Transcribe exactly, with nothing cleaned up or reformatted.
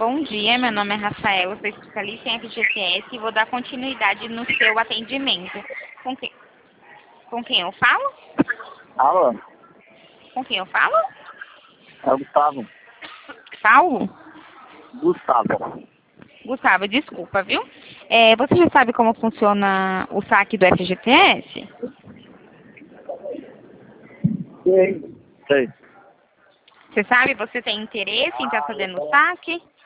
Bom dia, meu nome é Rafael, eu sou especialista em F G T S e vou dar continuidade no seu atendimento. Com, que... Com quem eu falo? Alô? Com quem eu falo? É o Gustavo. Paulo? Gustavo. Gustavo, desculpa, viu? É, você já sabe como funciona o saque do F G T S? Sei. Sei. Você sabe, você tem interesse em estar fazendo o saque?